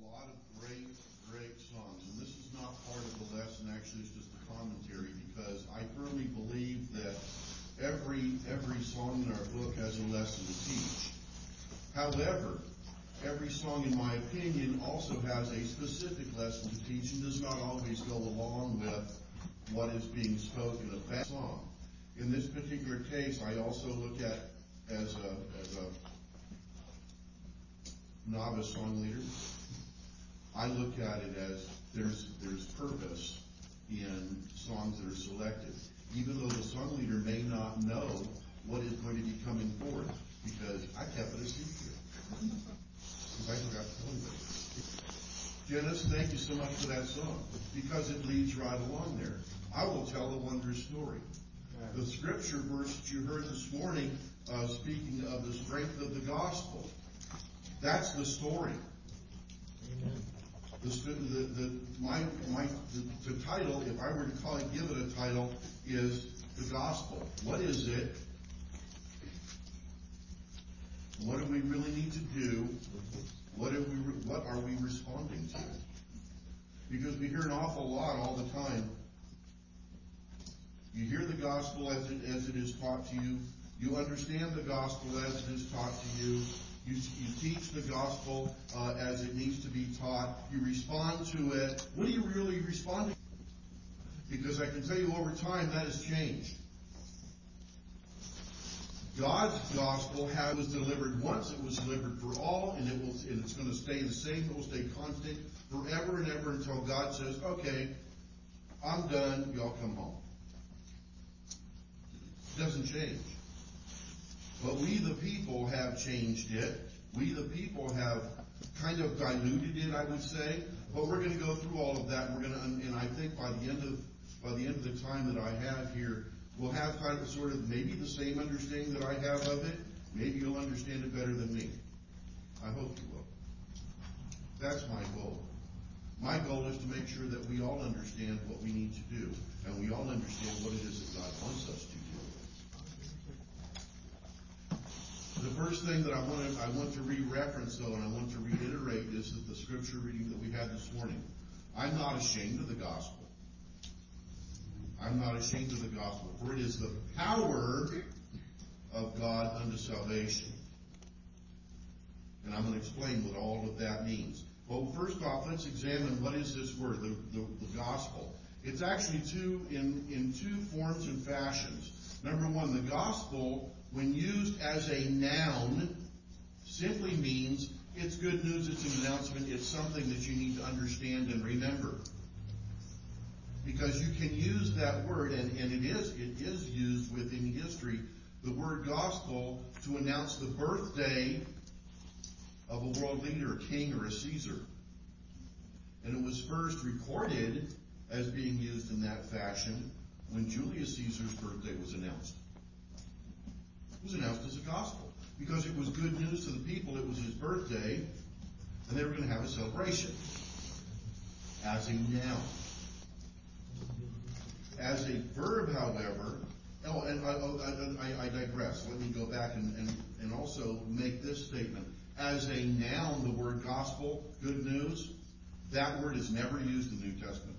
lot of great songs, and this is not part of the lesson. Actually, it's just a commentary, because I firmly believe that every song in our book has a lesson to teach. However, every song, in my opinion, also has a specific lesson to teach, and does not always go along with what is being spoken of that song. In this particular case, I also look at, as a novice song leader, I look at it as there's purpose in songs that are selected, even though the song leader may not know what is going to be coming forward, because I kept it a secret. Because I forgot to tell anybody. Janice, thank you so much for that song, because it leads right along there. I will tell a wondrous story. The scripture verse that you heard this morning, speaking of the strength of the gospel, that's the story. Amen. The title, if I were to give it a title, is the gospel. What is it? What do we really need to do? What are we responding to? Because we hear an awful lot all the time. You hear the gospel as it is taught to you. You understand the gospel as it is taught to you. You teach the gospel as it needs to be taught. You respond to it. What are you really responding to? Because I can tell you over time that has changed. God's gospel was delivered once. It was delivered for all, and it's going to stay the same. It will stay constant forever and ever until God says, "Okay, I'm done. Y'all come home." It doesn't change. But we, the people, have changed it. We, the people, have kind of diluted it, I would say. But we're going to go through all of that. And I think by the end of the time that I have here, we'll have kind of sort of maybe the same understanding that I have of it. Maybe you'll understand it better than me. I hope you will. That's my goal. My goal is to make sure that we all understand what we need to do, and we all understand what it is that God wants us to do. The first thing that I want to re-reference, though, and I want to reiterate, is that the scripture reading that we had this morning. I'm not ashamed of the gospel. I'm not ashamed of the gospel, for it is the power of God unto salvation. And I'm going to explain what all of that means. Well, first off, let's examine what is this word, the gospel. It's actually in two forms and fashions. Number one, the gospel, when used as a noun, simply means it's good news, it's an announcement, it's something that you need to understand and remember. Because you can use that word, and it is used within history, the word gospel, to announce the birthday of a world leader, a king, or a Caesar. And it was first recorded as being used in that fashion when Julius Caesar's birthday was announced. It was announced as a gospel because it was good news to the people. It was his birthday, and they were going to have a celebration. As a noun. As a verb, however, I digress. Let me go back and also make this statement. As a noun, the word gospel, good news, that word is never used in the New Testament.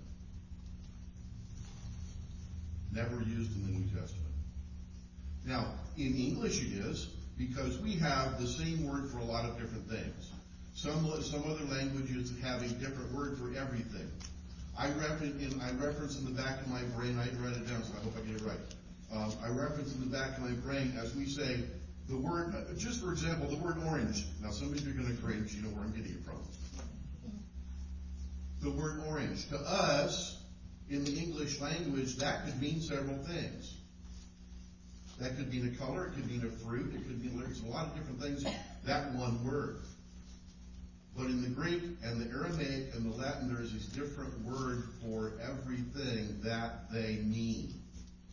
Never used in the New Testament. Now, in English it is, because we have the same word for a lot of different things. Some other languages have a different word for everything. I reference in the back of my brain, I didn't write it down, so I hope I get it right. I reference in the back of my brain as we say the word, just for example, the word orange. Now, some of you are going to cringe, you know where I'm getting it from. The word orange. To us, in the English language, that could mean several things. That could mean a color, it could mean a fruit, it could mean lyrics, a lot of different things, that one word. But in the Greek and the Aramaic and the Latin, there is this different word for everything that they mean.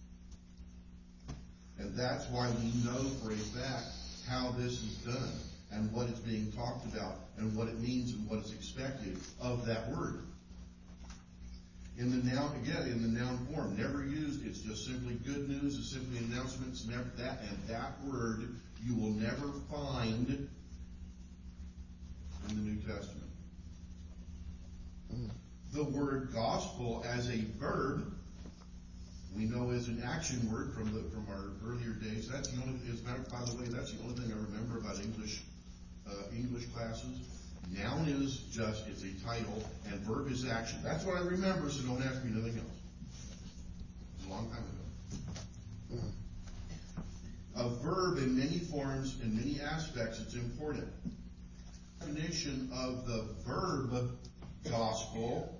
And that's why we know for a fact how this is done and what is being talked about and what it means and what is expected of that word. In the noun, again, in the noun form, never used. It's just simply good news. It's simply announcements. Never that, and that word you will never find in the New Testament. the word gospel as a verb, we know as an action word from our earlier days. That's the only, by the way, that's the only thing I remember about English classes. Noun is just, it's a title, and verb is action. That's what I remember, so don't ask me anything else. It was a long time ago. A verb in many forms, in many aspects, it's important. Definition of the verb gospel,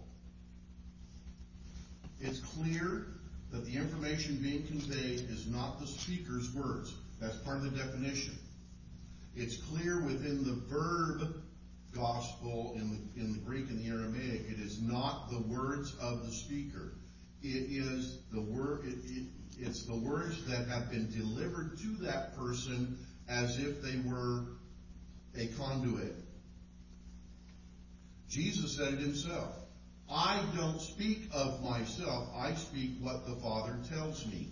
it's clear that the information being conveyed is not the speaker's words. That's part of the definition. It's clear within the verb gospel in the Greek and the Aramaic, it is not the words of the speaker. It is the word. It's the words that have been delivered to that person as if they were a conduit. Jesus said it himself. I don't speak of myself. I speak what the Father tells me.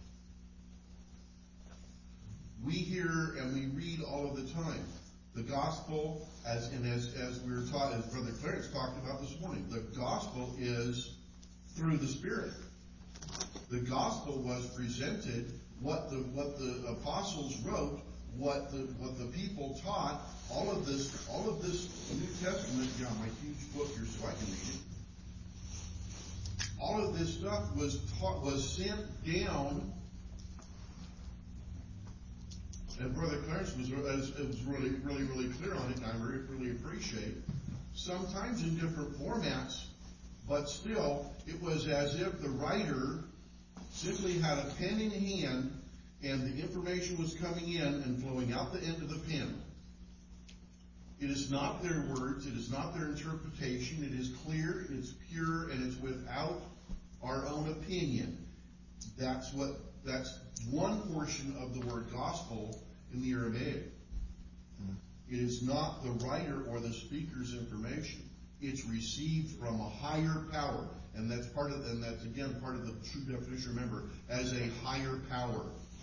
We hear and we read all of the time. The gospel, as we were taught, as Brother Clarence talked about this morning, the gospel is through the Spirit. The gospel was presented, what the apostles wrote, what the people taught. All of this New Testament. Yeah, my huge book here, so I can read it. All of this stuff was sent down. And Brother Clarence was really clear on it, and I really appreciate it. Sometimes in different formats, but still, it was as if the writer simply had a pen in hand, and the information was coming in and flowing out the end of the pen. It is not their words, it is not their interpretation, it is clear, it's pure, and it's without our own opinion. That's one portion of the word gospel in the Aramaic. It is not the writer or the speaker's information. It's received from a higher power. And that's again part of the true definition, remember, as a higher power.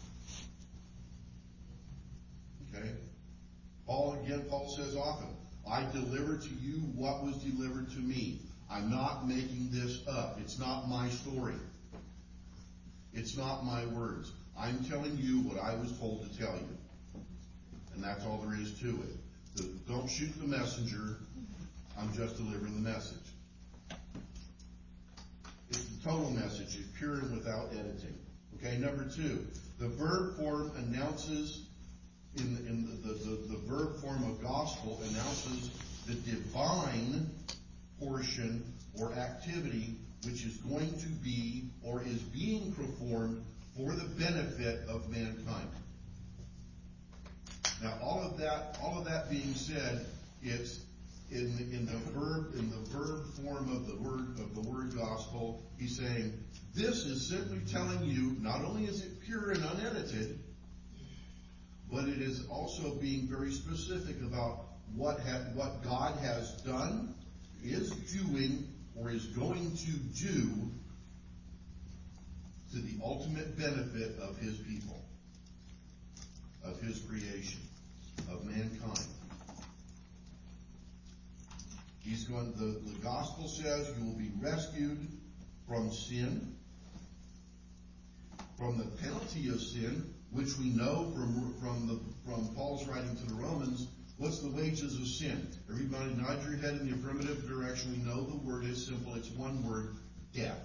Okay? Paul says often, I deliver to you what was delivered to me. I'm not making this up. It's not my story. It's not my words. I'm telling you what I was told to tell you. And that's all there is to it. Don't shoot the messenger. I'm just delivering the message. It's the total message. It's pure and without editing. Okay, number 2. The verb form announces, the verb form of gospel announces the divine portion or activity which is going to be or is being performed for the benefit of mankind. Now, all of that being said, it's in the verb form of the word gospel. He's saying this is simply telling you not only is it pure and unedited, but it is also being very specific about what God has done, is doing, or is going to do to the ultimate benefit of His people, of His creation, of mankind. The gospel says you will be rescued from sin, from the penalty of sin, which we know from Paul's writing to the Romans. What's the wages of sin? Everybody nod your head in the affirmative direction. We know the word is simple. It's one word, death.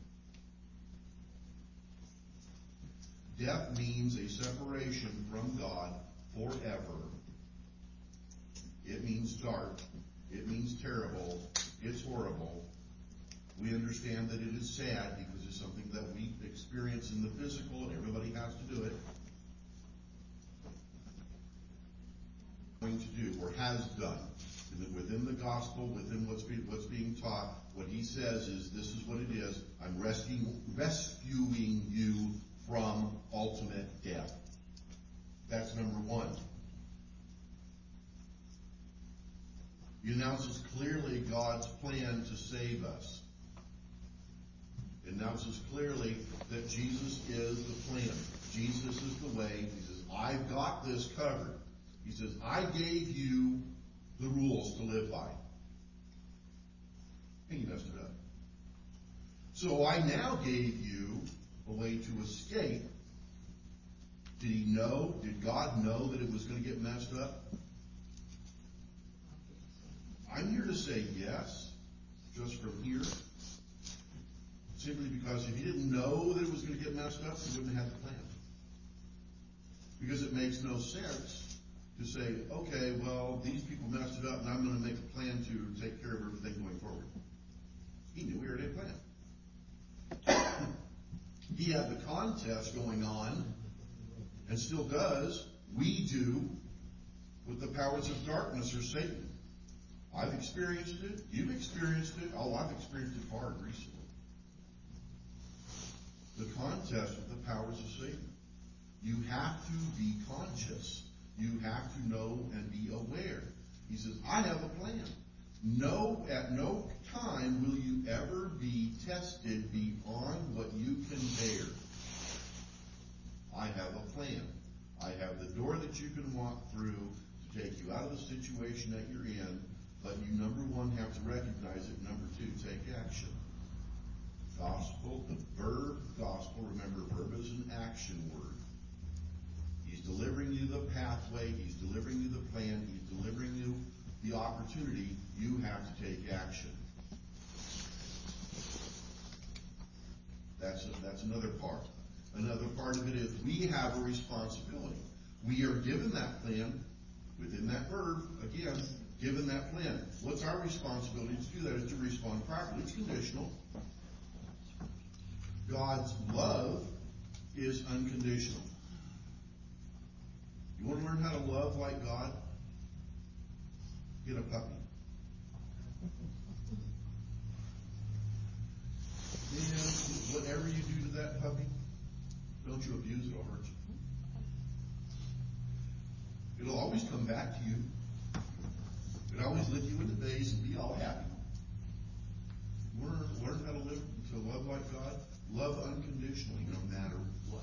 Death means a separation from God forever. It means dark. It means terrible. It's horrible. We understand that it is sad because it's something that we experience in the physical, and everybody has to do it. Going to do, or has done, within the gospel, within what's being taught, what he says is, this is what it is. I'm rescuing you from ultimate death. That's number 1. He announces clearly God's plan to save us. It announces clearly that Jesus is the plan. Jesus is the way. He says, I've got this covered. He says, I gave you the rules to live by. and you messed it up. So I now gave you a way to escape. Did he know? Did God know that it was going to get messed up? I'm here to say yes, just from here. Simply because if he didn't know that it was going to get messed up, he wouldn't have had the plan. Because it makes no sense to say, okay, well, these people messed it up and I'm going to make a plan to take care of everything going forward. He knew he already had a plan. He had the contest going on, and still does. We do, with the powers of darkness or Satan. I've experienced it. You've experienced it. Oh, I've experienced it hard recently. The contest with the powers of Satan. You have to be conscious. You have to know and be aware. He says, I have a plan. No, at no time will you ever be tested beyond what you can bear. I have a plan. I have the door that you can walk through to take you out of the situation that you're in, but you, number one, have to recognize it. Number two, take action. Gospel, the verb gospel, remember, verb is an action word. He's delivering you the pathway. He's delivering you the plan. He's delivering you the opportunity. You have to take action. That's another part. Another part of it is we have a responsibility. We are given that plan within that verb, again, given that plan. What's our responsibility to do that? Is to respond properly. It's conditional. God's love is unconditional. You want to learn how to love like God? Get a puppy. And whatever you do to that puppy, don't you abuse it, it'll hurt you. It'll always come back to you. It'll always lick you in the face and be all happy. Learn how to live, to love like God. Love unconditionally, no matter what.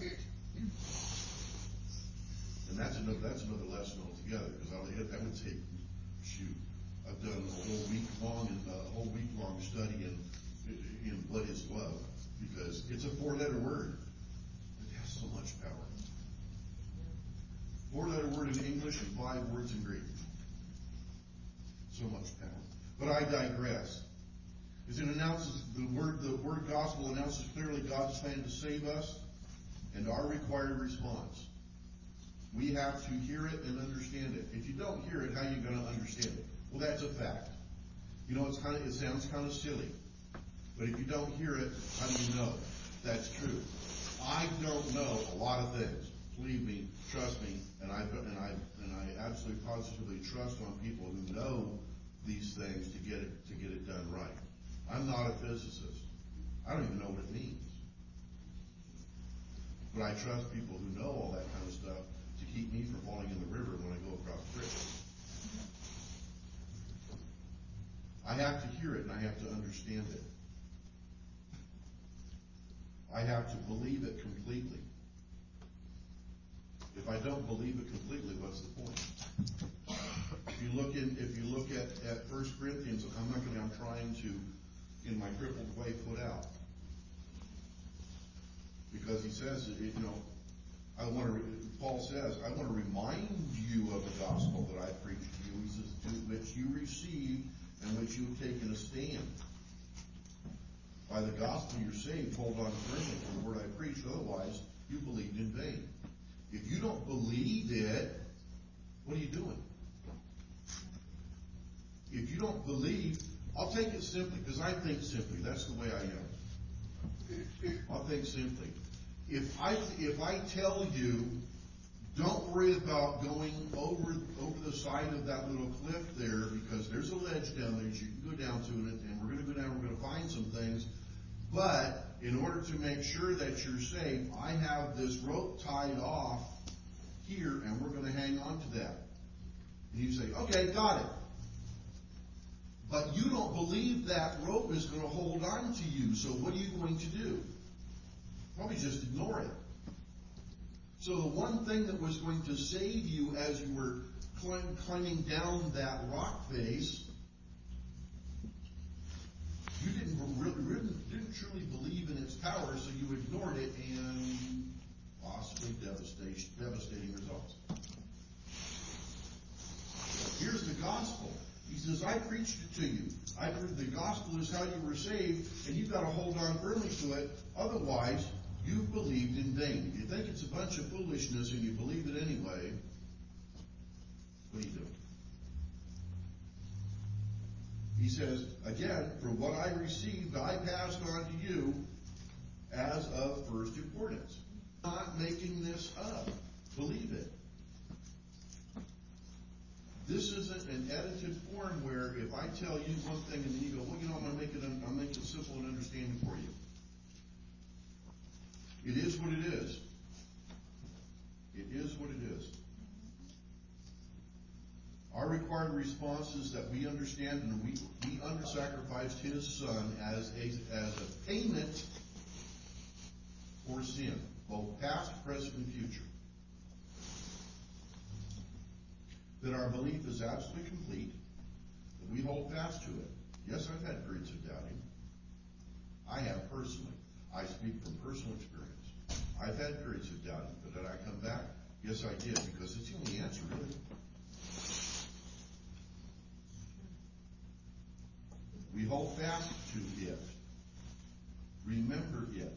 And that's another lesson altogether, because that would take, I've done a whole week long study in what is love, because it's a 4-letter word. It has so much power. 4-letter word in English and 5 words in Greek. So much power. But I digress. As it announces, the word gospel announces clearly God's plan to save us and our required response. We have to hear it and understand it. If you don't hear it, how are you going to understand it? Well, that's a fact. You know, it sounds kind of silly. But if you don't hear it, how do you know that's true? I don't know a lot of things. Believe me, trust me, and I absolutely positively trust on people who know these things to get it done right. I'm not a physicist. I don't even know what it means. But I trust people who know all that kind of stuff to keep me from falling in the river when I go across the creek. I have to hear it and I have to understand it. I have to believe it completely. If I don't believe it completely, what's the point? If you look at 1 Corinthians, I'm trying to, in my crippled way, put out. Because he says, Paul says, I want to remind you of the gospel that I preached to you. He says, to which you received and which you have taken a stand. By the gospel you're saved, hold on firmly to the word I preached, otherwise you believed in vain. If you don't believe it, what are you doing? If you don't believe, I'll take it simply, because I think simply. That's the way I am. I'll think simply. If I tell you, don't worry about going over the side of that little cliff there, because there's a ledge down there that you can go down to it, and we're going to go down, we're going to find some things. But in order to make sure that you're safe, I have this rope tied off here, and we're going to hang on to that. And you say, okay, got it. But you don't believe that rope is going to hold on to you, so what are you going to do? Probably just ignore it. So the one thing that was going to save you as you were climbing down that rock face, I preached it to you. The gospel is how you were saved, and you've got to hold on firmly to it. Otherwise, you've believed in vain. If you think it's a bunch of foolishness and you believe it anyway, what do you do? He says, again, for what I received, I passed on to you as of first importance. Not making this up. Believe it. This isn't an edited form where if I tell you one thing and then you go, well, I'm going to make it simple and understanding for you. It is what it is. It is what it is. Our required response is that we understand and we sacrificed His Son as a payment for sin, both past, present, and future. That our belief is absolutely complete, that we hold fast to it. Yes, I've had periods of doubting. I have personally. I speak from personal experience. I've had periods of doubting, but did I come back? Yes, I did, because it's the only answer, really. We hold fast to it. Remember it.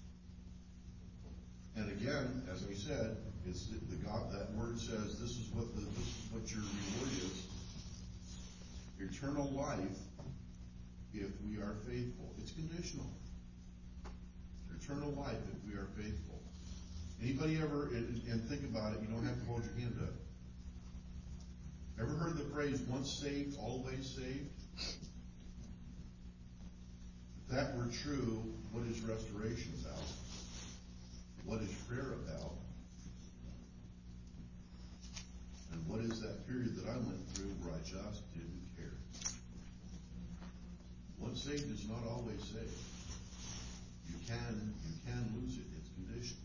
And again, as I said, it's the God. That word says this is what your reward is. Eternal life, if we are faithful. It's conditional. Eternal life, if we are faithful. Anybody ever, and think about it, you don't have to hold your hand up. Ever heard the phrase, once saved, always saved? If that were true, what is restoration about? What is prayer about? And what is that period that I went through where I just didn't care? Once saved is not always saved. You can lose it. It's conditional.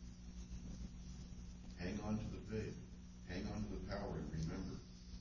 Hang on to the faith. Hang on to the power and remember.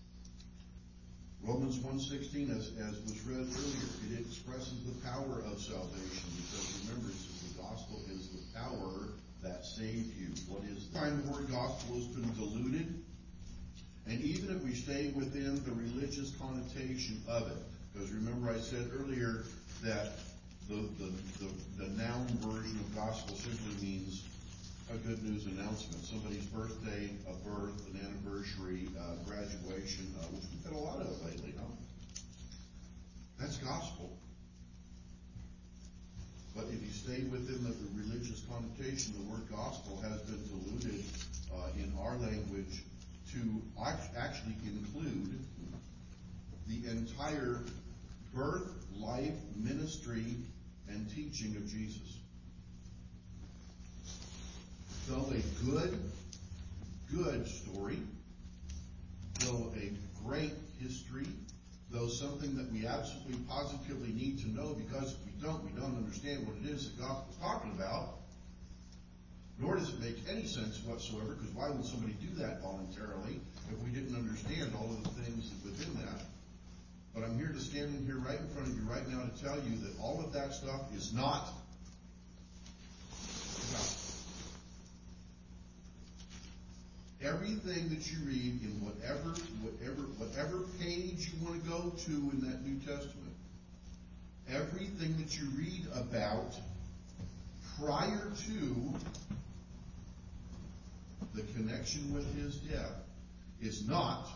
Romans 1:16, as was read earlier, it expresses the power of salvation, because remember, the gospel is the power that saved you. What is the time the word gospel has been diluted? And even if we stay within the religious connotation of it, because remember I said earlier that the noun version of gospel simply means a good news announcement. Somebody's birthday, a birth, an anniversary, graduation, which we've had a lot of lately, huh? That's gospel. But if you stay within the religious connotation, the word gospel has been diluted in our language to actually include the entire birth, life, ministry, and teaching of Jesus. Though a good story, though a great history, though something that we absolutely positively need to know, because if we don't understand what it is that God is talking about, nor does it make any sense whatsoever, because why would somebody do that voluntarily if we didn't understand all of the things within that? But I'm here standing here right in front of you right now to tell you that all of that stuff is not gospel. Everything that you read in whatever page you want to go to in that New Testament, everything that you read about prior to the connection with His death is not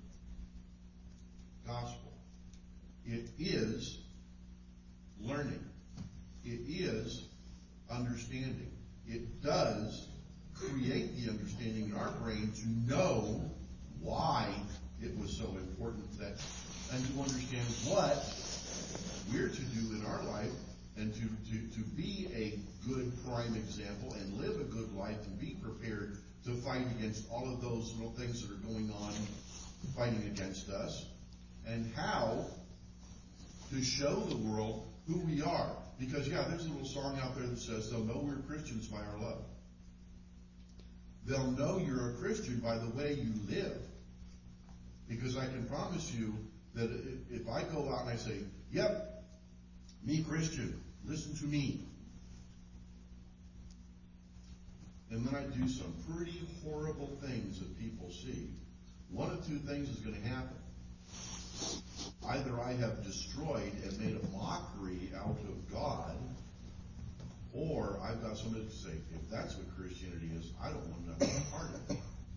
gospel. It is learning. It is understanding. It does create the understanding in our brain to know why it was so important and to understand what we're to do in our life, and to be a good prime example and live a good life and be prepared to fight against all of those little things that are going on fighting against us, and how to show the world who we are. Because there's a little song out there that says they'll know we're Christians by our love. They'll know you're a Christian by the way you live. Because I can promise you that if I go out and I say, yep, me Christian, listen to me, and then I do some pretty horrible things that people see, one of two things is going to happen. I have destroyed and made a mockery out of God, or I've got somebody to say, if that's what Christianity is, I don't want nothing part of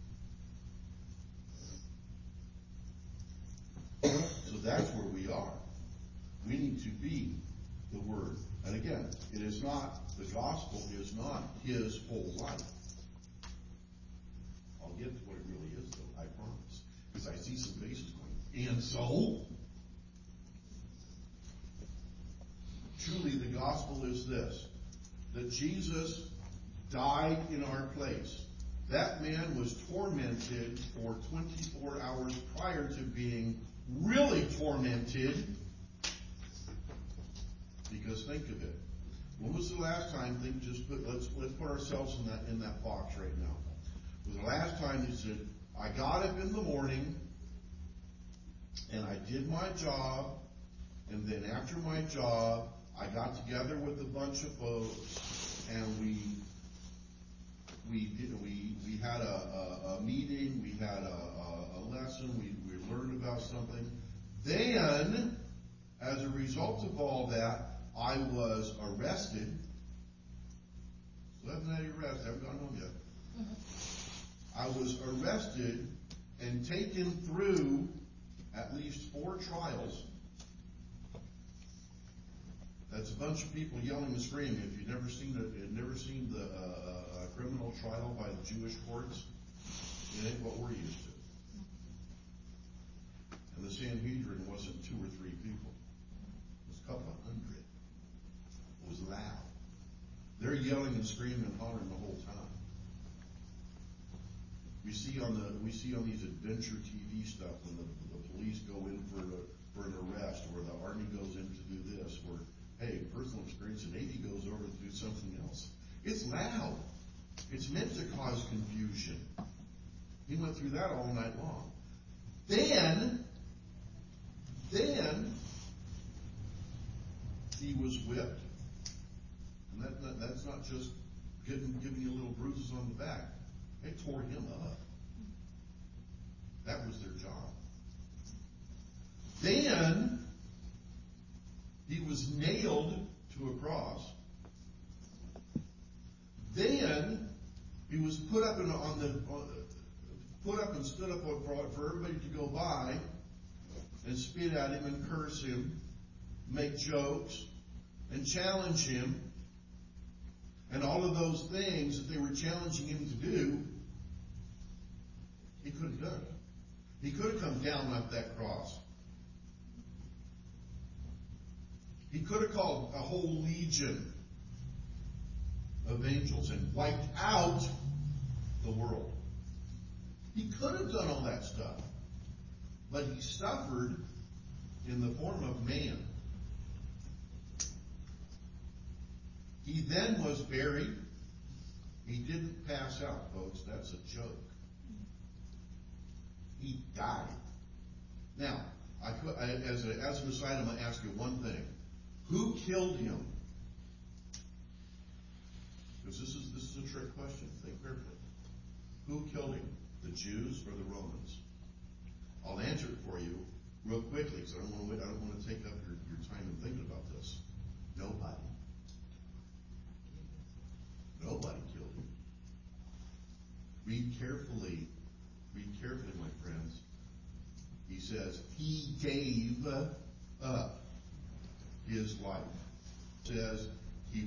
it. So that's where we are. We need to be the Word. And again, it is not, the gospel is not his whole life. I'll get to what it really is, though, I promise. Because I see some faces going, and so? Truly, the gospel is this, that Jesus died in our place. That man was tormented for 24 hours prior to being really tormented. Because think of it. When was the last time, let's put ourselves in that box right now. Was the last time he said, I got up in the morning and I did my job, and then after my job I got together with a bunch of folks and we had a meeting, we had a lesson, we learned about something. Then, as a result of all that, I was arrested. So I haven't had your arrest, I haven't gone home yet. I was arrested and taken through at least 4 trials. That's a bunch of people yelling and screaming. If you've never seen the criminal trial by the Jewish courts, it ain't what we're used to. And the Sanhedrin wasn't 2 or 3 people. It was a couple of hundred. It was loud. They're yelling and screaming and hollering the whole time. We see on these adventure TV stuff when the police go in for an arrest, or the Army goes in to do this, or hey, personal experience, the Navy goes over to do something else. It's loud. It's meant to cause confusion. He went through that all night long. Then he was whipped. And that's not just giving you little bruises on the back. They tore him up. That was their job. Then he was nailed to a cross. Then he was put up and stood up for everybody to go by and spit at him and curse him, make jokes, and challenge him. And all of those things that they were challenging him to do, he could have done it. He could have come down off that cross. He could have called a whole legion of angels and wiped out the world. He could have done all that stuff. But he suffered in the form of man. He then was buried. He didn't pass out, folks. That's a joke. He died. Now, as an aside, I'm going to ask you one thing. Who killed him? Because this is a trick question. Think carefully. Who killed him? The Jews or the Romans? I'll answer it for you real quickly, because I don't want to take up your time in thinking about this. Nobody. Nobody killed him. Read carefully, my friends. He says he gave up his life. It says he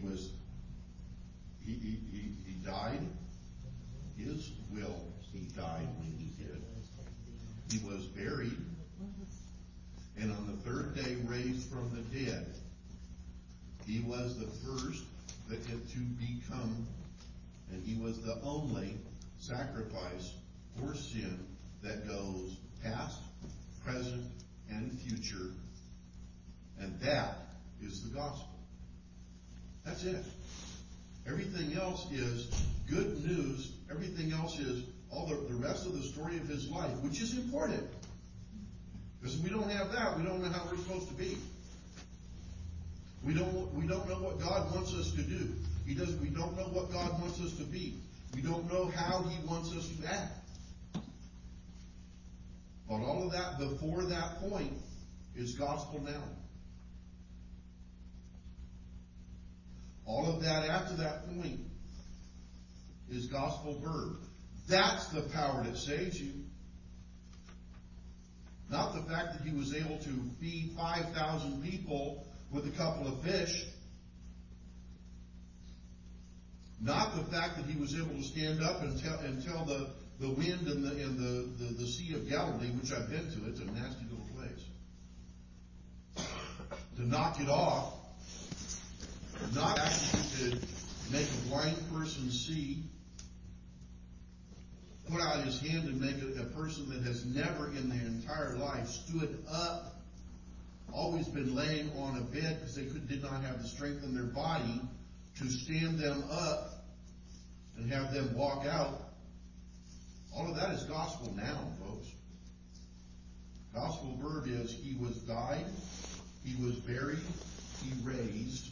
died. His will, he died when he did. He was buried, and on the 3rd day raised from the dead. He was the first that to become, and he was the only sacrifice for sin that goes past, present, and future. And that is the gospel. That's it. Everything else is good news. Everything else is all the rest of the story of his life, which is important. Because if we don't have that, we don't know how we're supposed to be. We don't know what God wants us to do. We don't know what God wants us to be. We don't know how he wants us to act. But all of that before that point is gospel now. All of that after that point is gospel verb. That's the power that saves you. Not the fact that he was able to feed 5,000 people with a couple of fish. Not the fact that he was able to stand up and tell the wind and the Sea of Galilee, which I've been to. It's a nasty little place. To knock it off. Not actually to make a blind person see. Put out his hand and make a person that has never in their entire life stood up, always been laying on a bed because they did not have the strength in their body to stand them up and have them walk out. All of that is gospel now, folks. Gospel verb is he was died, he was buried, he raised.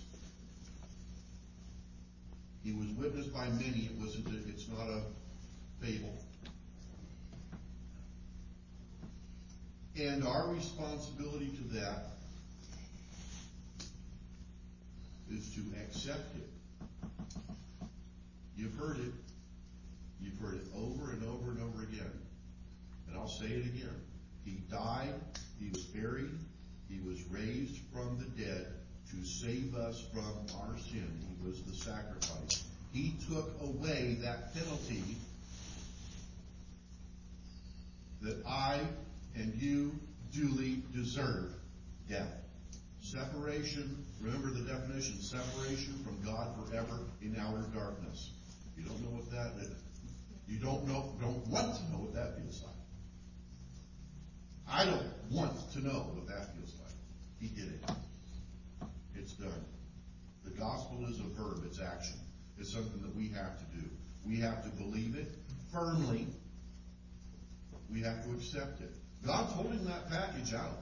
He was witnessed by many. It's not a fable. And our responsibility to that is to accept it. You've heard it. You've heard it over and over and over again. And I'll say it again. He died, he was buried, he was raised from the dead to save us from our sin. He was the sacrifice. He took away that penalty that I and you duly deserve. Death. Separation, remember the definition, separation from God forever in outer darkness. You don't know what that is. You don't want to know what that feels like. I don't want to know what that feels like. He did it. It's done. The gospel is a verb, it's action. It's something that we have to do. We have to believe it firmly. We have to accept it. God's holding that package out.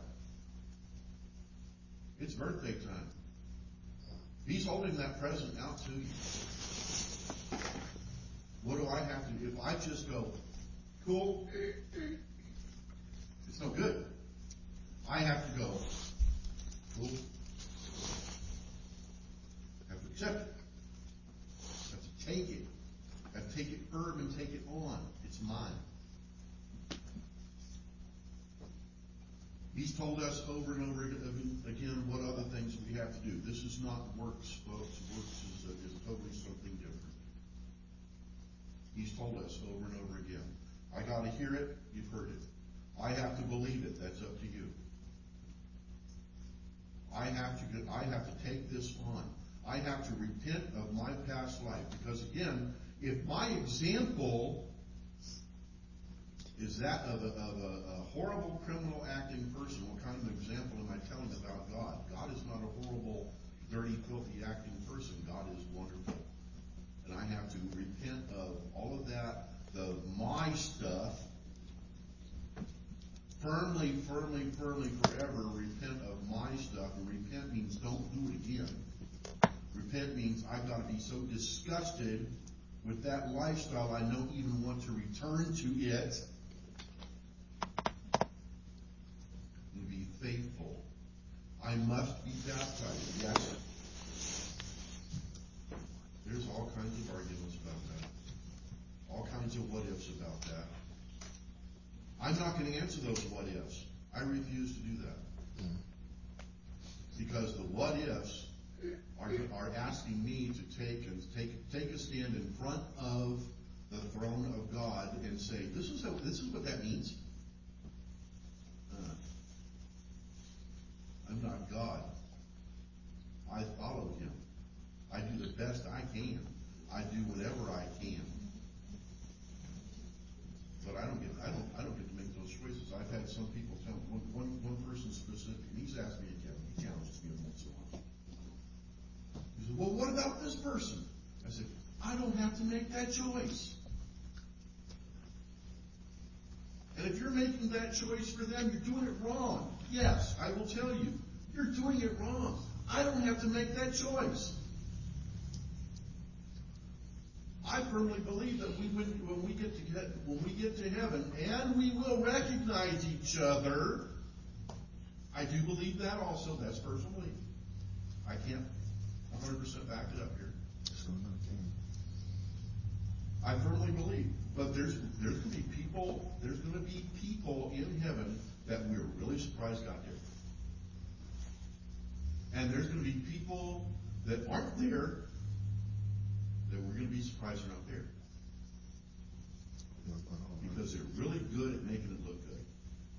It's birthday time. He's holding that present out to you. What do I have to do? If I just go, cool, it's no good. I have to go, cool. I have to accept it. I have to take it. I have to take it firm and take it on. It's mine. He's told us over and over again what other things we have to do. This is not works, folks. Works is totally something different. He's told us over and over again. I got to hear it. You've heard it. I have to believe it. That's up to you. I have to take this on. I have to repent of my past life. Because again, if my example is that of a horrible criminal acting person, what kind of example am I telling about God? God is not a horrible, dirty, filthy acting person. God is wonderful. And I have to repent of all of that, my stuff, firmly, forever repent of my stuff. And repent means don't do it again. Repent means I've got to be so disgusted with that lifestyle I don't even want to return to it. And be faithful. I must be baptized. Yes. There's all kinds of arguments about that. All kinds of what-ifs about that. I'm not going to answer those what-ifs. I refuse to do that. Because the what-ifs are asking me to take a stand in front of the throne of God and say, this is what that means. I'm not God. I follow him. I do the best I can. I do whatever I can. But I don't get to make those choices. I've had some people tell me, one person specific, and he's asked me again, he challenges me once in a while. He said, well, what about this person? I said, I don't have to make that choice. And if you're making that choice for them, you're doing it wrong. Yes, I will tell you, you're doing it wrong. I don't have to make that choice. I firmly believe that when we get to heaven, and we will recognize each other, I do believe that also. That's personal belief. I can't 100% back it up here. I firmly believe, but there's going to be people in heaven that we're really surprised got there, and there's going to be people that aren't there that we're going to be surprised are not there, because they're really good at making it look good.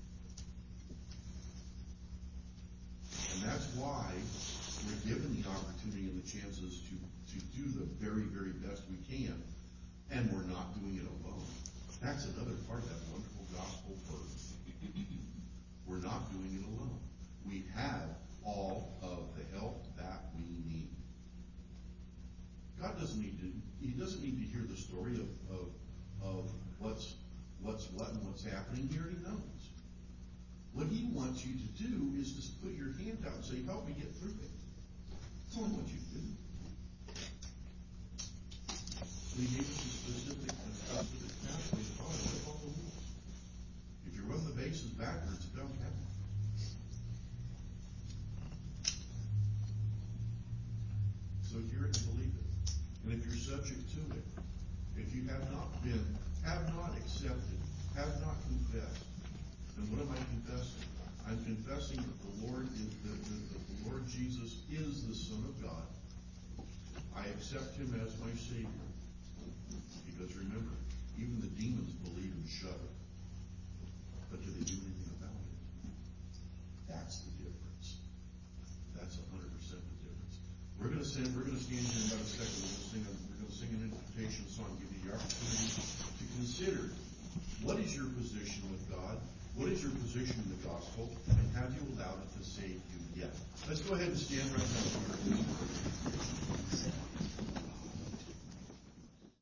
And that's why we're given the opportunity and the chances to do the very, very best we can, and we're not doing it alone. That's another part of that wonderful gospel verse. We're not doing it alone. We have all of the help that we need. God doesn't need to hear the story of what's what and what's happening. He already knows. What he wants you to do is just put your hand out and say, help me get through it. That's all he wants you to do. And he gave us a specific pathway to follow. What follow the rules? If you run the bases backwards, it don't happen. So hear it and believe it. And if you're subject to it, if you have not accepted, have not confessed, then what am I confessing? I'm confessing that the Lord Jesus is the Son of God. I accept him as my Savior. Because remember, even the demons believe and shudder. But do they do anything about it? That's the difference. That's 100% the difference. We're going to stand here in about a second. We're going to sing an invitation song, give you the opportunity to consider what is your position with God, what is your position in the gospel, and have you allowed it to save you yet? Let's go ahead and stand right now.